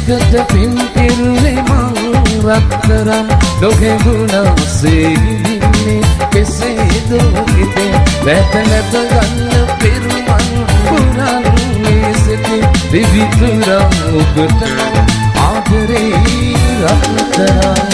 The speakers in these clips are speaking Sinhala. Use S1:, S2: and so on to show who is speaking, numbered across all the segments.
S1: එකට පින් කිරුවේ මං රත්තරන් ලෝකේ ගුණසේ ඉන්නේ කෙසේද හිතේ වැට නැත ගන්න පෙරුමන් පුරන්නේ සිටි විවිතුරා ඔබට ආදරේ රත්තරන්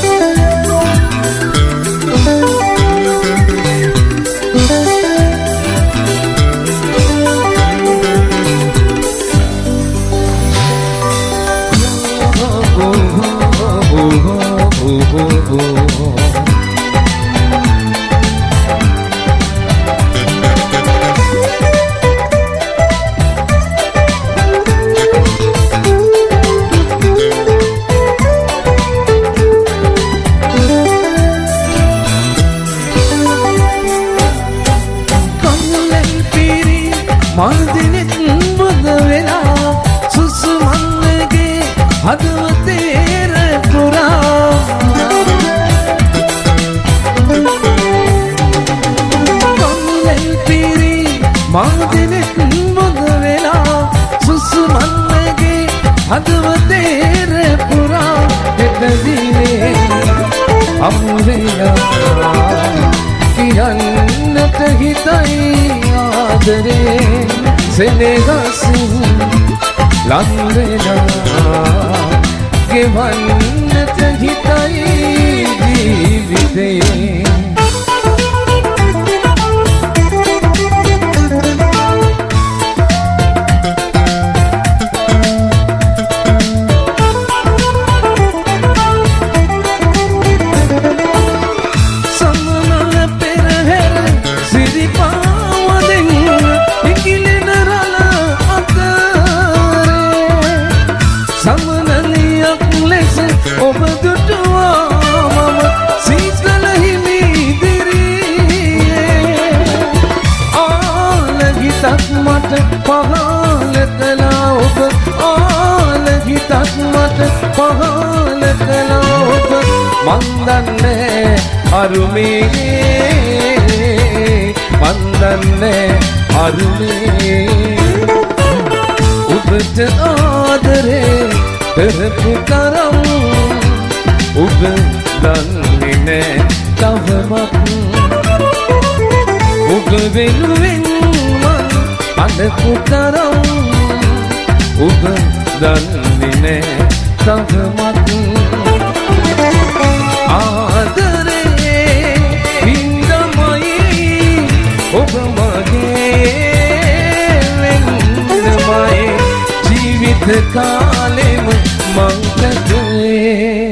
S1: කියන්නට හිතයි ආදරේ සෙනෙහසින් ලංවෙලා ගෙවන්නට හිතයි ජීවිතේ මන්දන්නේ අරුමේ ඔබට ආදරේ කරපු තරම් ඔබ දන්නේ නෑ තවමත් ඔබ වෙනුවෙන් මං අඬපු තරම් ඔබ දන්නේ නෑ තවමත් ඔබ මගේ වෙන්නමයි ජීවිත කාලෙම මං කැදුවේ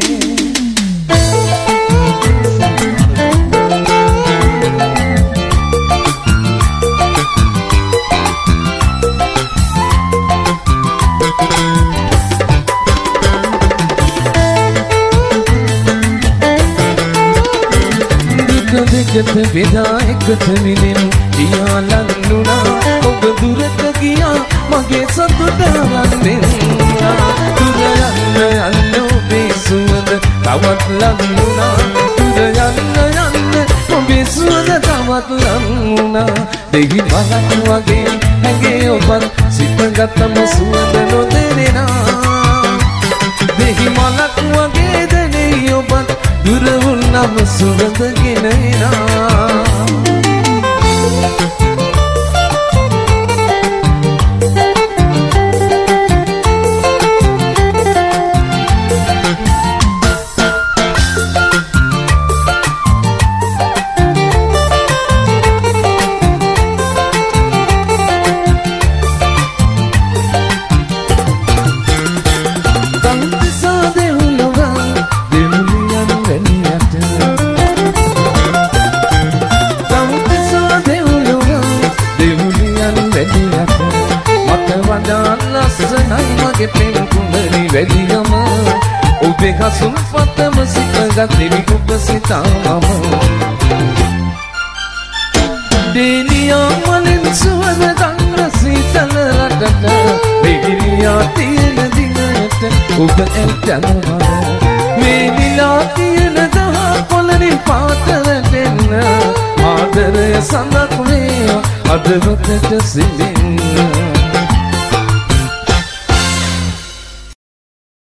S1: දෙකට බෙදා එකට විඳින දියාලන්නුනා ඔබ දුරට ගියා මගේ සතුට රැඳෙන්නා දුර යන්න ඔබේ සුවඳ තවත් ලන්නුනා දුර යන්න ඔබේ සුවඳ තවත් ලන්නුනා දෙහි මලක් වගේ හැඟේ ඔබත් සිතගතම සුවඳ නොදෙනෙනා දෙහි මලක් වගේ දැනේ ඔබත් දුර වුණම සුවඳ ගෙනෙනා ඔබේ හසුන් පතම සිතගත් දෙවි ඔබ සිතාමම දෙනියා මලින් සුවඳ ගන්න සීතල රටට මෙගිරියා තියෙන දිනට ඔබ ඇතනවද මේ නිලා තියෙන දහ පොළනින් පාත වැටෙන්න ආදරය සඳක් වේවා අදවතට සිඳින්න